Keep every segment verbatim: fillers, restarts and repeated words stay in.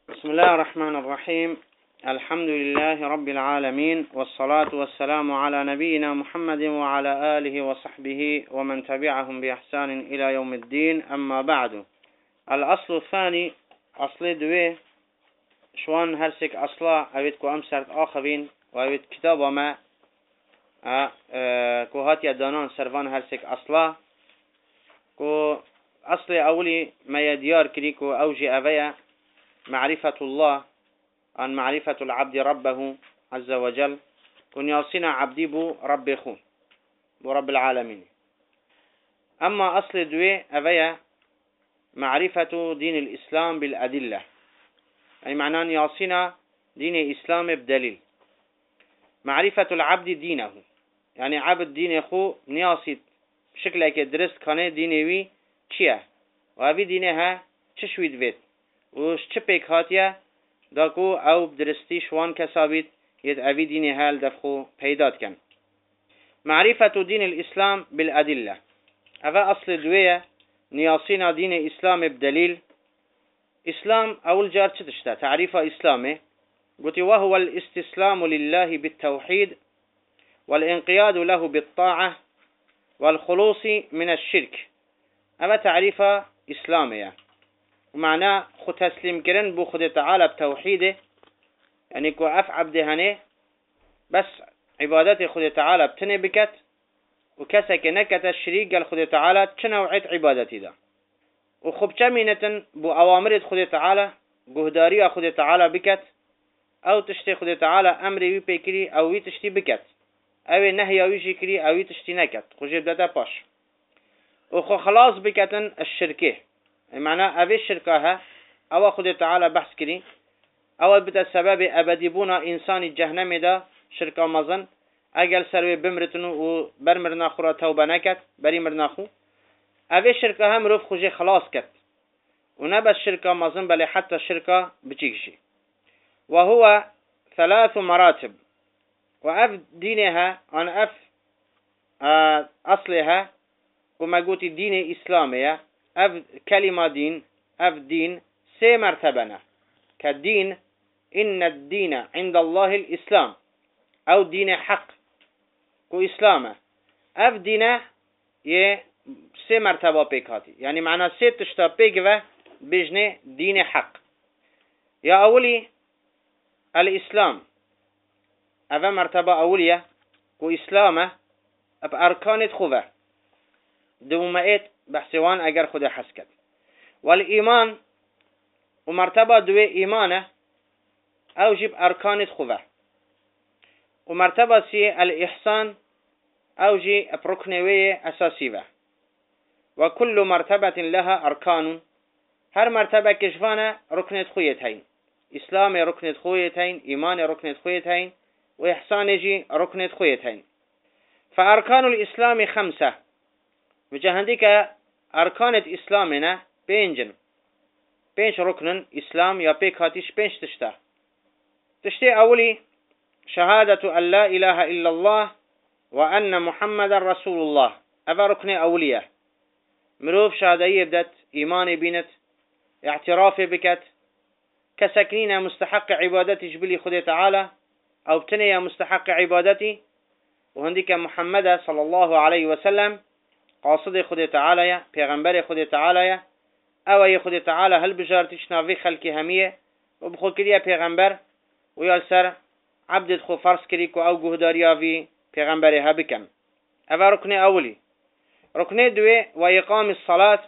بسم الله الرحمن الرحيم. الحمد لله رب العالمين، والصلاة والسلام على نبينا محمد وعلى آله وصحبه ومن تبعهم بإحسان إلى يوم الدين. أما بعد، الأصل الثاني أصل دوي شوان هرسك أصلا أبيتكو أمسرت آخرين وأبيت كتاب ما كوهاتي دانان سرفان هرسك أصلا كو أصل أولي ما يديار كريكو أوجي أبيا معرفة الله عن معرفة العبد ربه عز وجل، كن يصنع عبدي بو رب خو بو رب العالمين. أما أصل دوي أبيا معرفة دين الإسلام بالأدلة، أي معناه يصنع دين الإسلام بدليل. معرفة العبد دينه، يعني عبد دين خو نياسيت بشكل درست كان دينوي چيه وهذه دينها چشويد بيت وش چپیک هاتیه داکو او بدرستی شوان کسابید ید اوی دین حال دفخو پیدات کن. معرفة دين الإسلام بالأدلة، أفا أصل دوية نياسين دين الإسلام بدليل. إسلام أول جار تشتا تعريف إسلامي قلت وهو الاستسلام لله بالتوحيد والانقياد له بالطاعة والخلوص من الشرك. أفا تعريف إسلامي ومعناه خو تسليم كرن بو خد تعالى بتوحيده، يعني كو اف عبده هنه بس عبادات خد تعالى بتني بكت وكسك نكت الشريك قال خد تعالى تنوعت عبادتي ده وخب جمينة بو اوامر خد تعالى جهداري خد تعالى بكت او تشتي خد تعالى امري وي بكري او وي تشتي بكت او نهي او يجري او وي تشتي نكت خو جبدتا باش وخو خلاص بكتن الشركه، معناه أبي الشركة أو خد تعالى بحث كري أول بتا السبب أبدي بونا إنسان الجهنم دا شركة مزن أجل سروي بمرتنو وبرمرنا خورا توبة نكت بري مرناخو أبي الشركة هم روف خوجي خلاص كت ونبى الشركة مزن بل حتى الشركة بتيجي. وهو ثلاث مراتب، وأف دينها عن أف أصلها وما قلت الدين إسلامية أف كلمة دين أف دين سي مرتبنا كالدين إن الدين عند الله الإسلام أو دين حق كو إسلامه أف دين يه سي مرتبة بيكاتي، يعني معنى سي تشتا بيكوه بجنه دين حق. يا أولي الإسلام أف مرتبة أولية كو إسلامه أب أركان خوفه دومئت بحثوان اگر خود حس کرد. والإيمان ومرتبة دوي إيمانه أوجب أركان خوفه، ومرتبة سي الإحسان أوجي بركنوية أساسية. وكل مرتبة لها أركان، هر مرتبة كشفانة ركنة خويتين، إسلام ركنة خويتين، إيمان ركنة خويتين، وإحسان جي ركنة خويتين. فأركان الإسلام خمسة، وجهندك أركان إسلامنا بينجن بينش ركن إسلام يا بيك هاتيش بينش تشتا تشتي أولي شهادة أن لا إله إلا الله وأن محمد رسول الله، أفا ركن أولية مروف شهادية بدت إيماني بينت اعترافي بكت كسكنين مستحق عبادتي جبلي خدي تعالى أو بتنيا مستحق عبادتي، وهندك محمد صلى الله عليه وسلم قاصد خود تعالى يا پیغمبر خود تعالى يا او ي خود تعالى هل بجارتش نافي خلقي هميه وبخو كريا پیغمبر ويال سر عبد خو فرض كريكو او جهداريا في پیغمبر هبكن. اوا ركن اولي. ركن دوي واقام الصلاه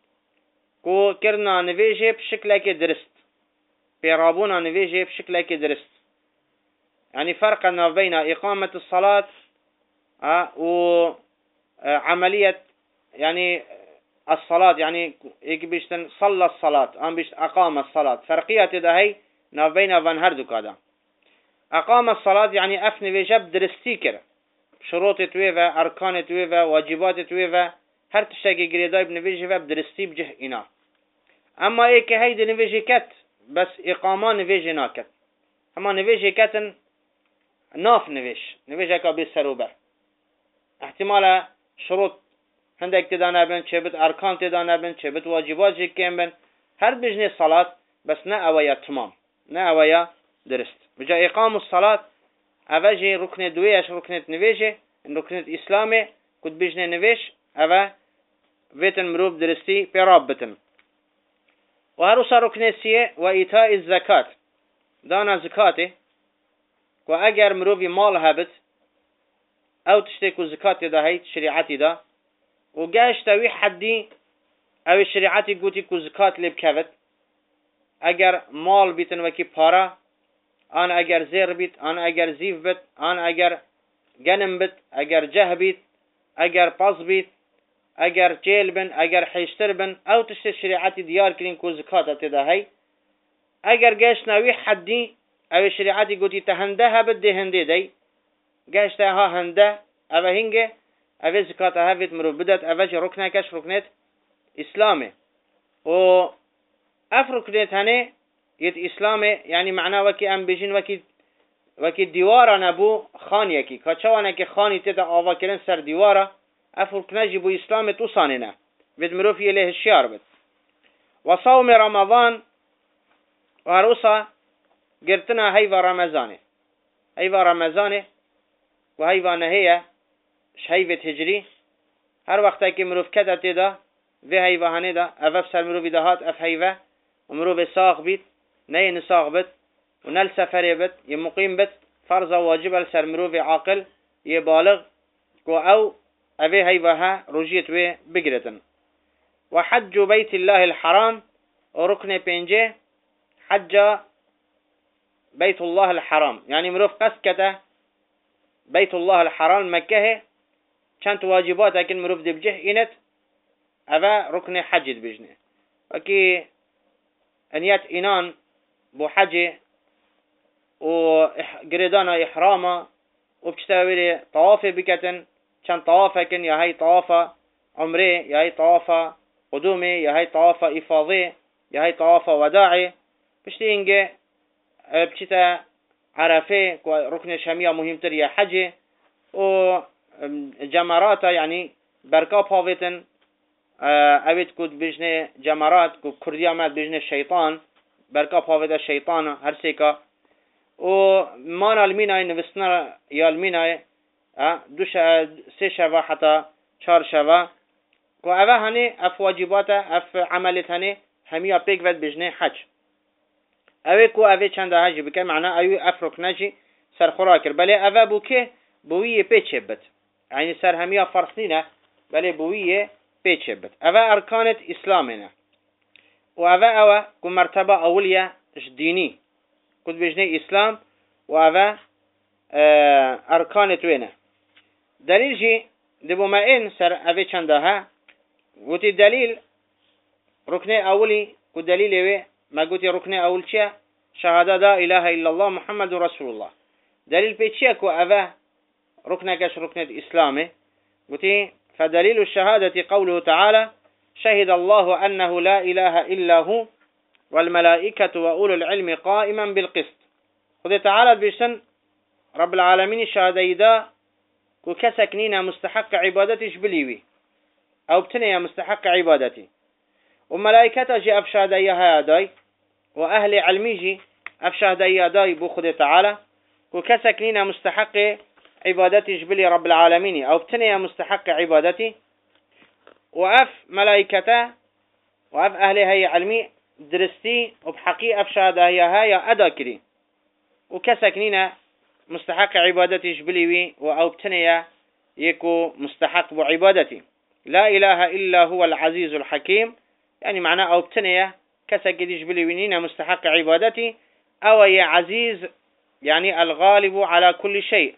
كو كرنا نفيجي بشكل كي درست بيرابونا نفيجي بشكل كي درست، يعني فرق بين اقامه الصلاه اه و عملية يعني الصلاة، يعني إيك بيشتن صلى الصلاة أم بيشت أقام الصلاة، فرقية تدهي نابين فان هردو كذا. أقام الصلاة يعني أفني بيجب درستيكر شروط تويفا أركان تويفا واجبات تويفا هر تشتاقي قريداي بنفيجي بدرستي بجه إنا. أما إيك هيد نفيجي كت بس إقامان نفيجي ناكت، أما نفيجي كتن ناف نفيش نفيجي كا بيسروبه احتمال شروط هندك تدانا بن چه بت ارکان تدانا بن چه بت واجبات جکیم بن هر بجنه صلات بس نا اويا تمام نا اويا درست. بجا اقام الصلاة اوجه ركن دويش ركن نويجه ركن اسلامي كنت بيجنه نويش اوه فيتن مروب درستي برابطن. وهروسا ركن سيه وإيتاء الزكاة دانا زكاته واجر مروبي مال هبت او تشتكو زكاة دا هيت شريعتي دا وقاش تاوي حدي او شريعتي قوتي كو زكاة لبكبت اگر مال بيتن وكي بارا انا اگر زير بيت انا اگر زيف بيت انا اگر جنم بيت اگر جه بيت اگر باص بيت اگر جيل بن اگر حيشتر بن او تشت شريعتي ديار كلين كو زكاة تدا هي اگر قاش ناوي حدي او شريعتي قوتي تهندها بده هندي دي قاش تاها هنده او هنگه او زكاة هفت مرو بدت اوش ركنه كش ركنت اسلامي و اف ركنت هنه يت اسلامي يعني معناه وكي ام بيجين وكي وكي ديوارا نبو خانيه كي كچوانه كي خاني تدا آوا كرن سر ديوارا اف ركنه جبو اسلامي تو صاننه ود مرو في له الشيار بت. وصوم رمضان وهروسا قرتنا هيفا رمضانه هيفا رمضانه وهيفا نهيه شهيفة هجري هر وقت که مروف کده تیدا و هیوه هنه دا افف سر مروفی دهات اف هیوه و مروف ساق بید نه نساق بید و نل سفری بید ی مقیم بید فرض واجب سر مروف عاقل ی بالغ و او اوه هیوه ها رجیت و بگرتن. و حج بیت الله الحرام و رکن پنجه حج بیت الله الحرام يعني مروف قصد كده بيت الله الحرام مكه چند واجبات اكن مروف دي بجه اينت اوه ركن حج بجنه وكي انيات اينان بو حج و قريدان احراما و بشتاويري طواف بكتن چند طواف اكن يا هاي طواف عمره يا هاي طواف قدومي يا هاي طواف افاضي يا هاي طواف وداعي بشتي انجي بشتا عرفه ركن شامية مهمتر يا حج و جمرات يعني بركا باوتن اوید کود بجنه جمرات کو کردی آمد بجنه الشيطان بركا باوت الشيطان هر سيكا و مانا الميناي نوستنا يا الميناي دوش سه شوا حتى چار شوا کو اوه هنه اف واجبات اف عملت هنه هميا پیک ود بجنه حج اوه کو اوه چند حج بکن معنا اوه اف رکنجی سر خوراکر بله اوه بو که بویه پیچه بد يعني سر هميا فرسينه بله بویه پیچه بد اوه ارکانت اسلامنا و اوه اوه کو مرتبه اولیه ديني كنت بجنه اسلام و اوه ارکانت وینه دلیل جي دبو ما این سر اوه چنده ها وتي دليل ركن أولي كدليل إيه ما قلت ركن أول شيء شهادة لا إله إلا الله محمد رسول الله دليل بيتشيا كو أبا ركن كش ركن الإسلام قلت فدليل الشهادة قوله تعالى شهد الله أنه لا إله إلا هو والملائكة وأولو العلم قائما بالقسط خذ تعالى بيشن رب العالمين الشهادة إذا كو كسكنين مستحق عبادتش بليوي أو بتنيا مستحق عبادتي وملائكته جي أفشاد إياها داي وأهل علمي جي أفشاد إياها داي بخد تعالى وكسكنين مستحق عبادتي جبلي رب العالمين أو بتنيا مستحق عبادتي وأف ملائكته وأف أهل هي علمي درستي وبحقي أفشاد إياها يا أدا كري وكسكنين مستحق عبادتي جبلي وأو بتنيا يكو مستحق بعبادتي لا إله إلا هو العزيز الحكيم يعني معناه أو بتنية كسك يجبلي وينينا مستحق عبادتي أو يا عزيز يعني الغالب على كل شيء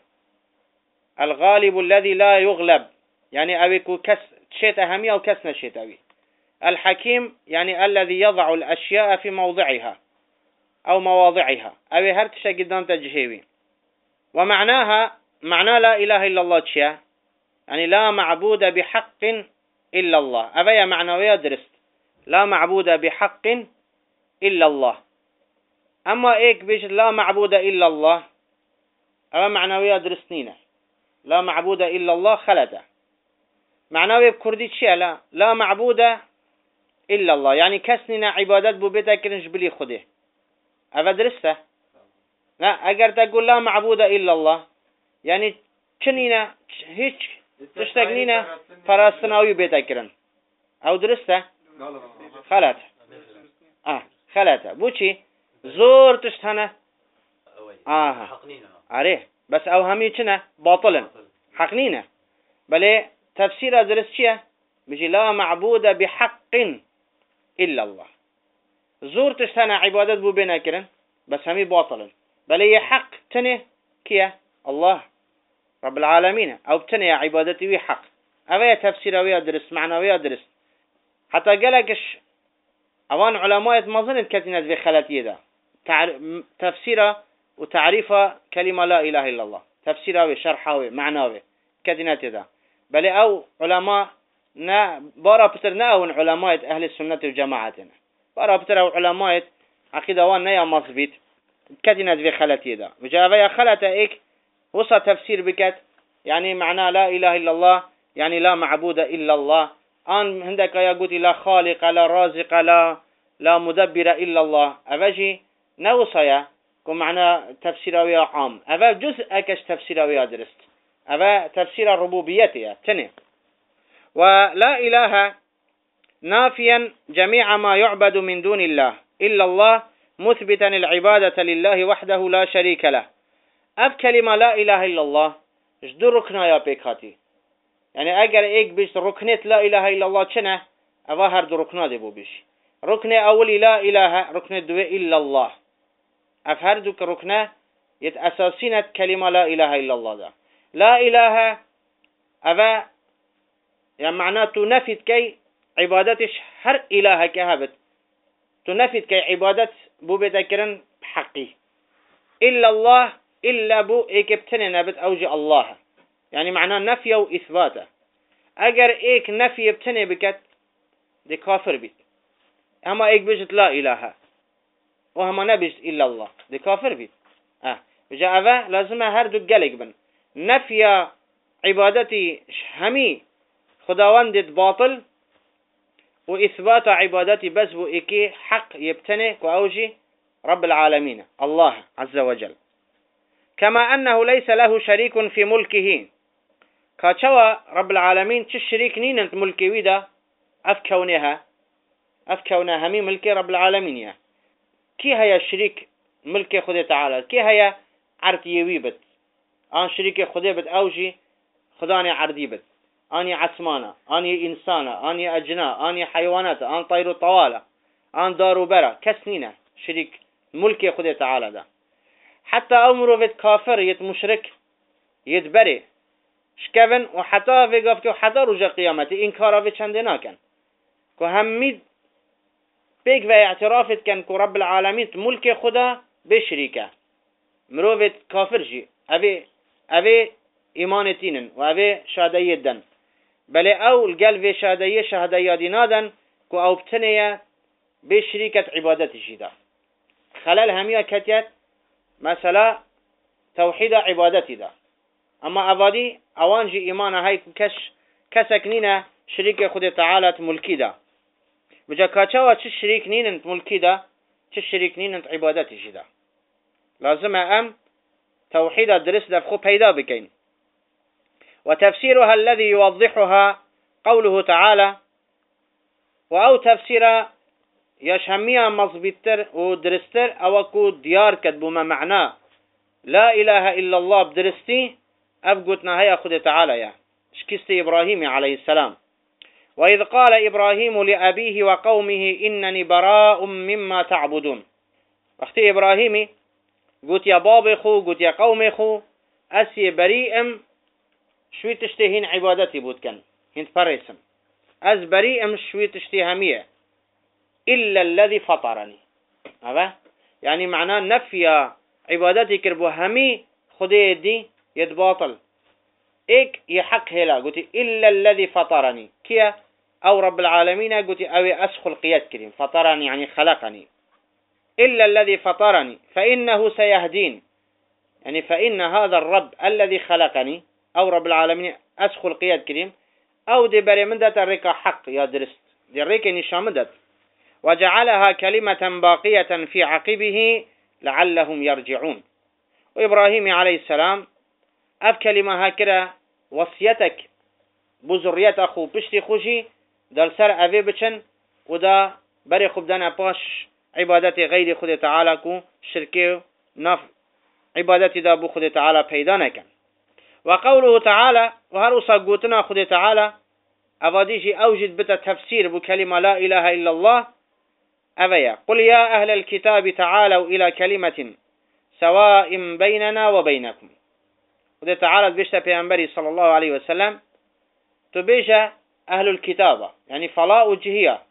الغالب الذي لا يغلب يعني أبيكو كس شيء أهمية أو كسنا شيء أبي الحكيم يعني الذي يضع الأشياء في موضعها أو مواضعها أبي هرتش قدام تجهيوي ومعناها معناه لا إله إلا الله تشيا يعني لا معبود بحق إلا الله أبي معنوية درست لا معبود بحق إلا الله أما إيك بيش لا معبود إلا الله أبي معنوية درستنينه لا معبود إلا الله خلده معنوية بكردي تشيا لا لا معبود إلا الله يعني كسننا عبادات بو بيتا كرنج بلي خده أفا درسته لا أقر تقول لا معبود إلا الله يعني كنينا هيك تشتغنينا فراستناوي بيتا كرن أو درسته خلات آه خلاته بوشي زور تشتهنه آه عريه بس أو همي كنا باطلا حقنينه بل تفسير درس شيء بيجي لا معبود بحق إلا الله زور تشتهنه عبادات بو بينا كرن بس همي باطلا بل هي حق تنه كيه الله رب العالمين أو بتنه عبادتي وي حق أويا تفسير أويا درس معنى أويا درس حتى قالكش اوان علماء ما ظنت كتنت في خلاتيه ده تعر... تفسيره وتعريفه كلمه لا اله الا الله تفسيره وشرحه ومعناه كتنت ده بل او علماء نا بارا بترنا او علماء اهل السنه وجماعتنا بارا بتر علماء عقيده وان يا مصبيت كتنت في خلاتيه ده وجاء يا خلته ايك وصى تفسير بكت يعني معناه لا اله الا الله يعني لا معبود الا الله آن هندك يا قلت لا خالق لا رازق لا لا مدبر إلا الله أفجي نوصيا كم معنى تفسير ويا عام أفا جزء أكش تفسير ويا درست أفا تفسير الربوبية تنه ولا إله نافيا جميع ما يعبد من دون الله إلا الله مثبتا العبادة لله وحده لا شريك له أف كلمة لا إله إلا الله جدركنا يا بيكاتي يعني اگر ایک بیش رکنت لا اله الا الله چنه اوا هر دو رکنا دی بو بیش رکن اولی لا اله رکن دو الا الله اف هر دو رکنه يت اساسينت كلمه لا اله الا الله ده لا اله اوا يعني معناه تنفذ كي عبادتش هر اله كهبت تنفذ كي عبادت بو بذكرن حقي الا الله الا بو ايكبتن نبت اوجي الله يعني معناه نفي وإثباته اگر ايك نفي يبتني بكت دي كافر بيت اما ايك بيجت لا اله وهما نبيجت الا الله دي كافر بيت اه بجا اوه لازم هر دو قلق بن نفي عبادتي همي خداوندت باطل وإثبات عبادتي بس بو ايكي حق يبتني كأوجي رب العالمين الله عز وجل كما أنه ليس له شريك في ملكه كاتشوا رب العالمين تشريك نينت ملكي ويدا أفكونها أفكونها همي ملكي رب العالمين يا كي هيا شريك ملكي خدي تعالى كي هيا عرتي ويبت آن شريك خدي بت أوجي خداني عردي بت آني عسمانة آني إنسانة آني أجناء آني حيوانات آن طير طوالة آن دارو برا كسنينة شريك ملكي خدي تعالى ده حتى أمره في كافر يت مشرك يتبري شكفن وحتى في قفك وحتى رجع قيامته إنكاره في چندنا كان كهميد بيك في اعترافت كان كرب العالمين ملك خدا بشريكه مروفت كافر جي أبي أبي إيمانتين وأبي شهادية دن بل أو القلب شهادية شهادية دينادن كو أو بتنية بشريكة عبادة جيدا خلال همية كتيت مثلا توحيد عبادتي ده اما ابادي اوانجي ايمان هاي كش كسكنينه شريك خود تعالى ملكي ده بجا كاچوا چ شريك نين ملكي ده چ شريك نين عبادتي جدا لازم ام توحيد درس ده خو پیدا بكين وتفسيرها الذي يوضحها قوله تعالى واو تفسير يشهميها مضبطر ودرستر او كو ديار كتبو ما معناه لا اله الا الله بدرستي افقتنا هيا خد تعالى يا شكست ابراهيم عليه السلام واذ قال ابراهيم لابيه وقومه انني براء مما تعبدون اختي ابراهيمي قلت يا بابي خو قلت يا قومي خو اسي بريئم شوي تشتهين عبادتي بودكن هنت فرسم از بريئم شوي تشتهميه إلا الذي فطرني هذا يعني معناه نفي عبادتي كربو همي خدي دي يتباطل إيك يحق هلا قلت إلا الذي فطرني كيا أو رب العالمين قلت أوي أسخل قياد كريم فطرني يعني خلقني إلا الذي فطرني فإنه سيهدين يعني فإن هذا الرب الذي خلقني أو رب العالمين أسخل قياد كريم أو دي بري من دات الركا حق يا درست دي الركا نشامدت وجعلها كلمة باقية في عقبه لعلهم يرجعون. وإبراهيم عليه السلام أف كلمة هكذا وصيتك بزريت أخو بشتي خوشي دل سر أبي بچن ودا بري خوب دانا باش عبادت غير خود تعالى كو شركي نف عبادت دا بو خود تعالى پیدا نکن. وقوله تعالى وهر اصا قوتنا خود تعالى أفاديشي أوجد بتا تفسير بكلمة لا إله إلا الله أفيا قل يا أهل الكتاب تعالوا إلى كلمة سواء بيننا وبينكم. وده تعالى بيشتا بيانبري صلى الله عليه وسلم تبيشا أهل الكتابة يعني فلاء وجهية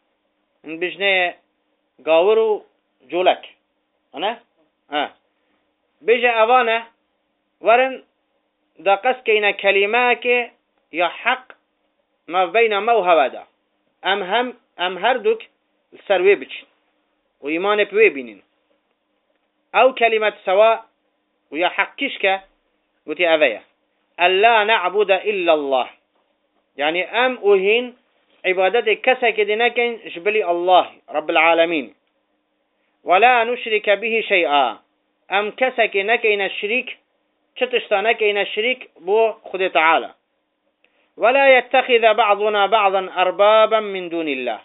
بيجني قاورو جولك أنا آه بيجا أوانا ورن دا قس كينا كلماك يا حق ما بين موهبة دا أم هم أم هردوك السروي بچن وإيمان بوي بينين أو كلمة سواء ويا حق كشكا وتي أفيا ألا نعبد إلا الله يعني أم أهين عبادتك كسا كدناكين جبلي الله رب العالمين ولا نشرك به شيئا أم كسا كنكين الشريك شتشتانكين الشريك بو خد تعالى ولا يتخذ بعضنا بعضا أربابا من دون الله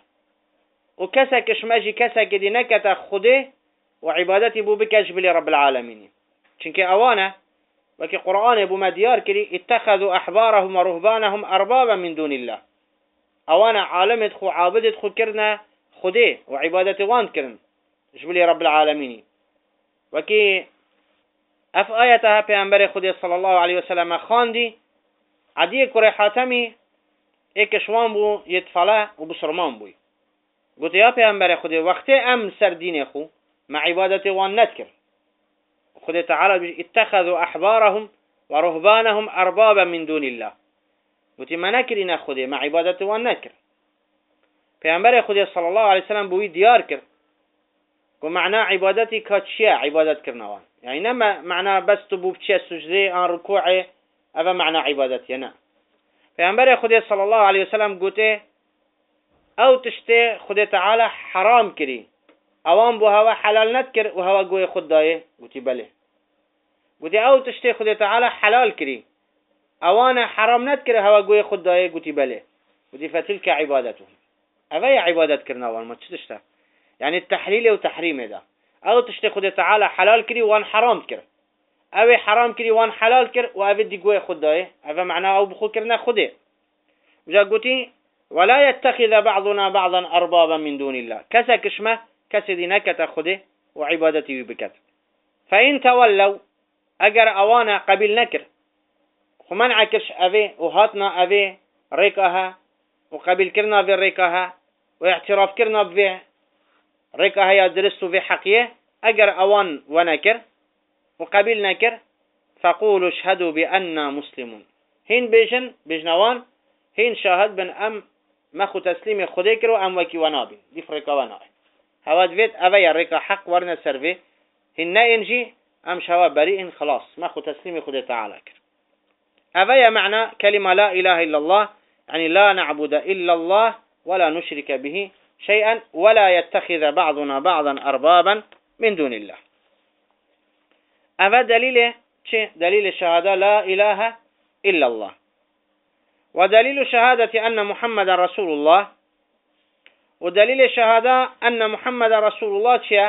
وكسا كشماجي كسا كدناك خده وعبادتي بو بكش بلي رب العالمين چنك أوانا وكي قرآن بو مديار كري اتخذوا أحبارهم ورهبانهم أربابا من دون الله أوانا عالمت خو عابدت خو كرنا خده وعبادتي وان كرن جبلي رب العالمين وكي اف آياتها پیامبر خدا صلى الله عليه وسلم خاندي عدي كره حاتمي اكشوان بو يتفلا وبسرمان بوي قلت يا پیامبر خدا وقت ام سر دين خو مع عبادتي وان نذكر خدا تعالى اتخذوا احبارهم ورهبانهم اربابا من دون الله قلت ما نكرنا خدا مع عبادتي وان نذكر پیامبر خدا صلى الله عليه وسلم بوي ديار كر ومعنى عبادتي كاتشيا عبادت كرنوان يعني نما معنى بس تبو بشيء سجدي ان ركوعي هذا معنى عبادتي انا پیامبر خدا صلى الله عليه وسلم قلت او تشتي خدا تعالى حرام كري اوان بو هوا حلال نذكر وهوا قوي خدايه قلت بله قلت او تشتي خدا تعالى حلال كري اوانا حرام نذكر هوا قوي خدايه قلت بله قلت فتلك عبادته هذا عبادت كرنوان ما تشتشتا يعني التحليل وتحريم ده او تشتي خدا تعالى حلال كري وان حرام كر او حرام كري وان حلال كر و او دي قوي خدايه هذا معناه او بخو كرنا خده وجا قلتي ولا يتخذ بعضنا بعضا اربابا من دون الله كسا كشمه كسا دي نكت خده وعبادتي بكت فإن تولوا اگر اوانا قبل نكر خمان عكش اوه وهاتنا اوه ريكاها وقبل كرنا في ريكاها واعتراف كرنا بفيه ريكاها يا درستو في حقيه اگر اوان ونكر وقبل نكر فقولوا اشهدوا بأننا مسلمون هين بيجن بجنوان هين شاهد بن ام مخو تسليم خده کرو ام وكي ونابين دي فريكا ونابين هواد فيت اوه ريكا حق ورنا سرفي هين نا انجي ام شوا بريئن خلاص مخو تسليم خده تعالى كر اوه معنى كلمة لا اله الا الله يعني لا نعبد الا الله ولا نشرك به شيئا ولا يتخذ بعضنا بعضا أربابا من دون الله. هذا دليل شيء دليل الشهادة لا إله إلا الله. ودليل شهادة أن محمد رسول الله ودليل الشهادة أن محمد رسول الله شيء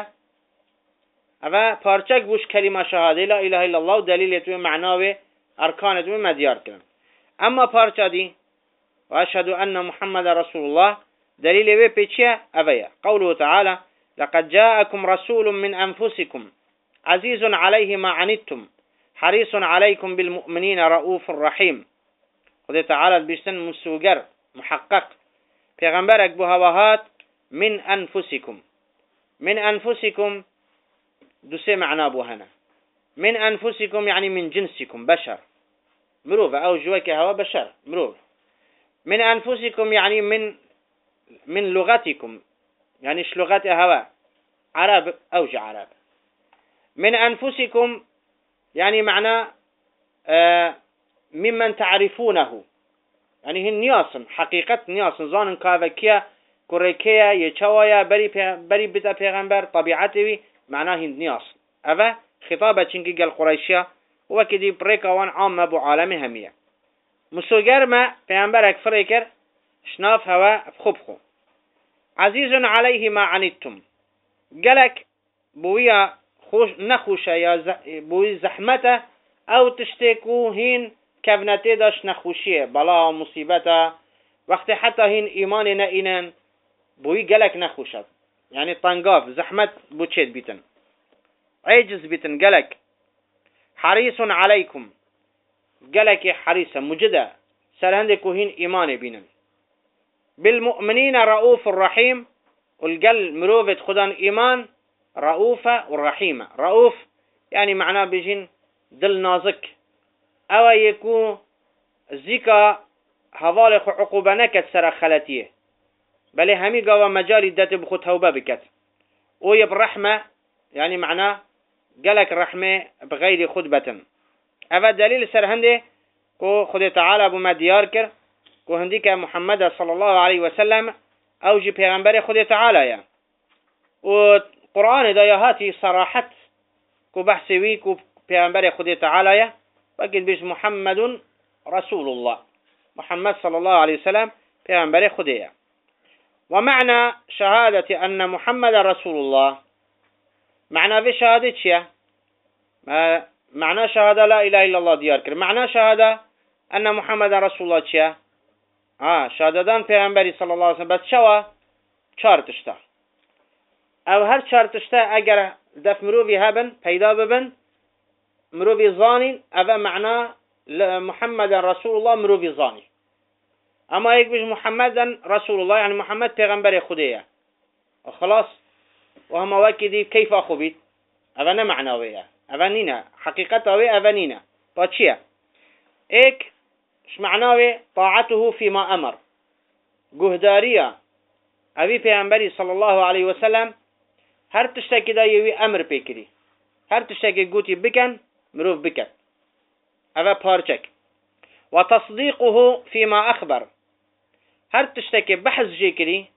هذا بارچك بوش كلمة شهادة لا إله إلا الله ودليل يتوي معناه أركان يتوي مديار كلام. أما بارچا دي وأشهد أن محمد رسول الله دليل وي بيتشيا أبيا قوله تعالى لقد جاءكم رسول من أنفسكم عزيز عليه ما عنتم حريص عليكم بالمؤمنين رؤوف رحيم. قد تعالى بيشتن مسوجر محقق پیغمبرك بهواهات من أنفسكم من أنفسكم دوسي معناه بوهنا من أنفسكم يعني من جنسكم بشر مروف أو جواك هوا بشر مروف من أنفسكم يعني من من لغتكم يعني ايش لغة هوا عرب أوج عرب من أنفسكم يعني معناه آه ممن تعرفونه يعني هن نياسن حقيقة نياسن ظانن كافكيا كوريكيا يشوايا بري بري بتا پیغمبر طبيعته معناه هندنياس أفا خطابة چنكي قال قريشيا وكدي بريكا وان عامة بو عالمي همية مسوغر ما پیغمبرك فريكر شناف هوا بخبخو عزيز عليه ما عنتم قالك بويا خوش نخوشه يا ز... بوي زحمته او تشتكو هين كبنته داش نخوشيه بلا مصيبته وقت حتى هين ايمان نئنن بوي قالك نخوشت يعني طنقاف زحمت بوچيت بيتن عجز بيتن قالك حريص عليكم قالك حريصا مجدة سرهندكو هين ايمان بينن بالمؤمنين رؤوف الرحيم والقل مروفة خدان ايمان رؤوفة والرحيمة رؤوف يعني معناه بيجين دل نازك او يكون زيكا هذالك عقوبة نكت سر خلتيه بل همي قوى مجالي دات بخو توبة بكت ويب رحمة يعني معناه قالك الرحمة بغير خطبة افا دليل سر هنده كو خد تعالى بما ديار كر كو هنديك محمد صلى الله عليه وسلم اوجي پیغمبر خد تعالى يا وقرآن دايهاتي صراحت كو بحثوي كو پیغمبر خد تعالى يا وقل بيش محمد رسول الله محمد صلى الله عليه وسلم پیغمبر خديه ومعنى شهادة أن محمد رسول الله معنى في شهادة شيء معنى شهادة لا إله إلا الله ديار كر معنى شهادة أن محمد رسول الله شيء آه شهادتان پیغمبر صلى الله عليه وسلم بس شوا چار تشتا او هر چار تشتا اگر دف مروفي هبن پیدا ببن مروفي ظاني او معنى محمد رسول الله مروفي ظاني اما يك بيش محمد رسول الله يعني محمد پیغمبر خديه خلاص وهم واكدي كيف اخو بيت اونا معناويه اوانينا حقيقته اوانينا باتشيا ايك اش معناوي طاعته فيما امر جهداريه ابي پیغمبر صلى الله عليه وسلم هر تشتكي دا يوي امر بكري هر تشتكي قوتي بكن مروف بكت اوه پارچك وتصديقه فيما اخبر هر تشتكي بحث جيكري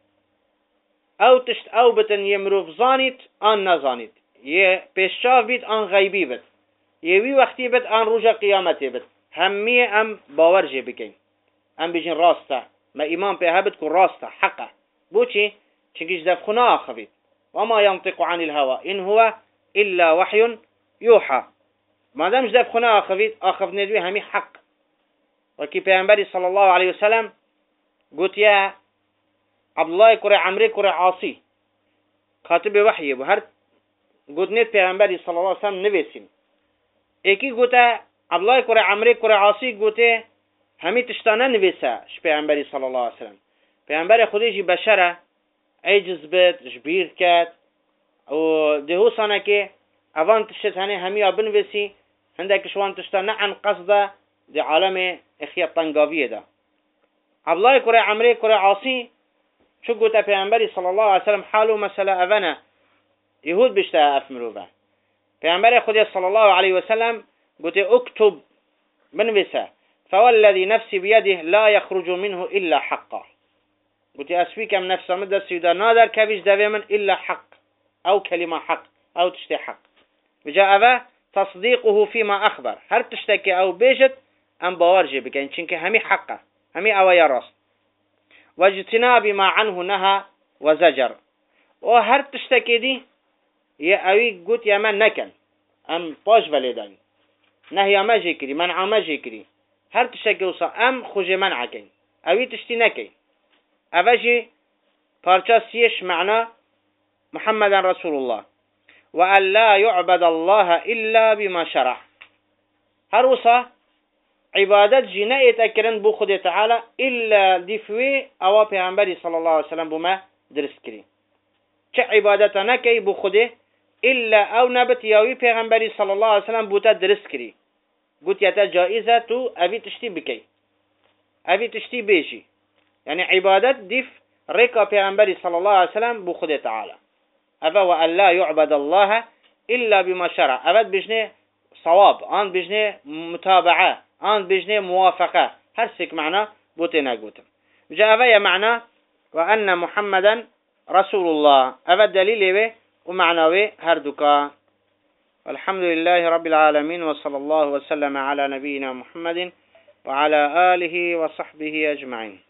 او تشت او بتن يمروف زانيت ان نزانيت يه پیشاف بيت ان غيبي بت يوي وقتي بت ان رجا قيامتي بت همية ام باور جي بكين ام بيجين راسته ما ايمان بها بت كون راسته حقه بوچي چنكيش دف خنا اخفيت وما ينطق عن الهوى ان هو الا وحي يوحى ما دامش دف خنا اخفيت اخف ندوي همي حق وكي پیغمبر صلى الله عليه وسلم قلت يا عبد الله كري عمري كري عاصي كاتب وحي بهر قلت نت پیغمبر صلى الله عليه وسلم نويسين ايكي قلت عبد الله كري عمري كري عاصي قلت همي تشتانه نويسه ش پیغمبر صلى الله عليه وسلم پیغمبر خودش بشره عجز بد جبير كات و دهو سنه که اوان تشت هنه همي ابن وسي عندك شوان تشتانه عن قصده دي عالم اخيا طنقاوية ده عبد الله كري عمري كري عاصي شو قلت پیغمبر صلى الله عليه وسلم حاله مسألة أفنى يهود بيشتها أفمرو به پیغمبر خودي صلى الله عليه وسلم قلت اكتب من وسا فوالذي نفسي بيده لا يخرج منه إلا حقا قلت أسويكم نفسه مدى السيدة نادر كبيش دابي من إلا حق أو كلمة حق أو تشتي حق بجاء أبا تصديقه فيما أخبر هل تشتكي أو بيجت أم باورجي بكين چنك همي حقه همي أويا راست واجتناب ما عنه نهى وزجر وهر تشتكي دي يا أوي قلت يا من نكن أم باش بلدان نهي ما جيكري منع ما جيكري هر تشتكي وصا أم خوجي منعكين أوي تشتي نكي أفجي بارچا سيش معنى محمد رسول الله وأن لا يعبد الله إلا بما شرع هر وصا عبادت جنائي تأكرن بو خود تعالى إلا دفوي أو پیغمبر صلى الله عليه وسلم بما درس كري چه عبادتنا كي بو خود إلا أو نبت يوي پیغمبر صلى الله عليه وسلم بوتا درس كري قلت يتا جائزة تو أبي تشتي بكي أبي تشتي بيجي يعني عبادت دف ريكا پیغمبر صلى الله عليه وسلم بو خود تعالى أفا وأن لا يعبد الله إلا بما شرع أفاد بجنه صواب آن بجنه متابعة آن بجنه موافقة هر سيك معنى بوتنا قوتم جاء أفا معنى وأن محمدا رسول الله. هذا دليل ومعنوي هردك. والحمد لله رب العالمين، وصلى الله وسلم على نبينا محمد وعلى آله وصحبه أجمعين.